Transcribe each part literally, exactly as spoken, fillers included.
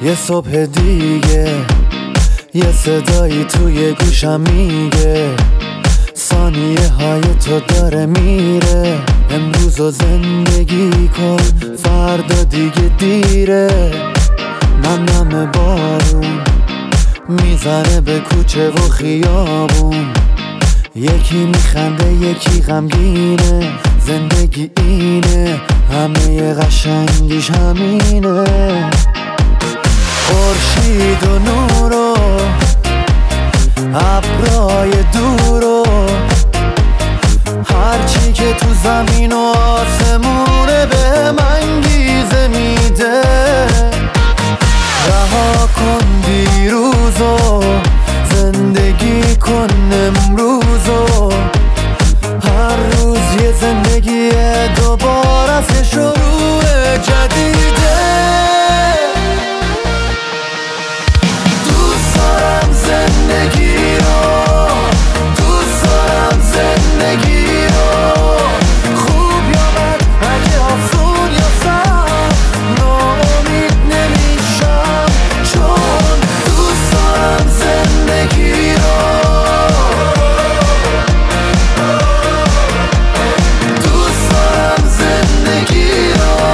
یه صبح دیگه یه صدایی توی گوشم میگه ثانیه های تو داره میره. امروز رو زندگی کن فردا دیگه دیره. نم نم بارون میزنه به کوچه و خیابون، یکی میخنده یکی غمگینه. زندگی اینه همه قشنگیش همینه. خورشید و نور و ابرای دور و هرچی که تو زمین و آسمونه به من انگیزه میده. رها کن دیروزو زندگی کن امروزو، هر روز یه زندگی دوباره از شروع جدیده. دوست دارم زندگی رو، دوست دارم زندگی رو، خوب یا بد اگه آسون یا سخت ناامید نمیشم، چون دوست دارم زندگی رو. دوست دارم زندگی رو.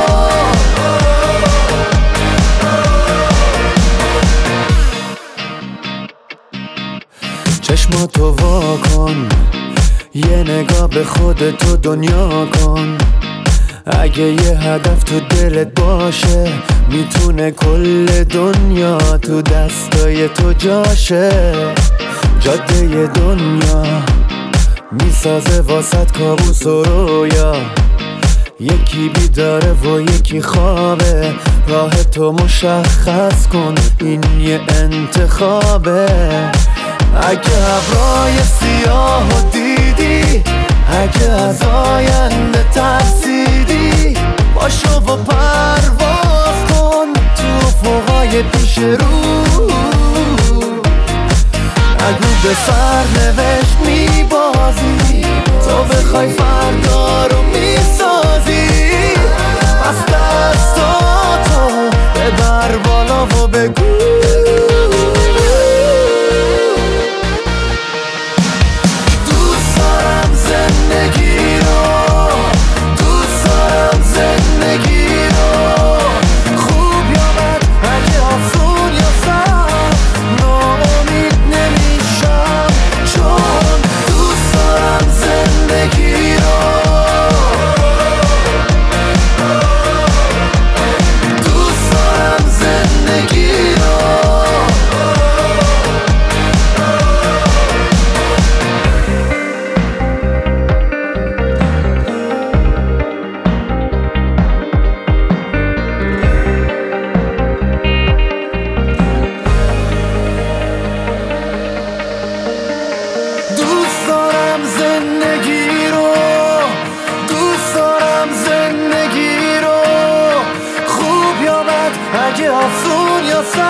چشماتو وا کن، یه نگاه به خودتو دنیا کن. اگه یه هدف تو دلت باشه میتونه کل دنیا تو دستای تو جاشه. جاده دنیا میسازه واسط کابوس و رویا، یکی بیداره و یکی خوابه. راه تو مشخص کن این یه انتخابه. اگه ابرای سیاه و دیدی، اگه از آینده ترسیدی، باشو و پرواز کن تو افقای پیش رو. اگه به سرنوشت میبازی تو بخوای فردا رو میسازی، پس دستاتو ببر بالا و بگو زندگی رو، دوست دارم زندگی رو، خوب یا بد اگه آسون یا سخت ناامید نمیشم، چون دوست دارم زندگی رو. دوست دارم زندگی رو. دوست دارم زندگی رو، دوست دارم زندگی رو، خوب یا بد اگه آسون یا سخت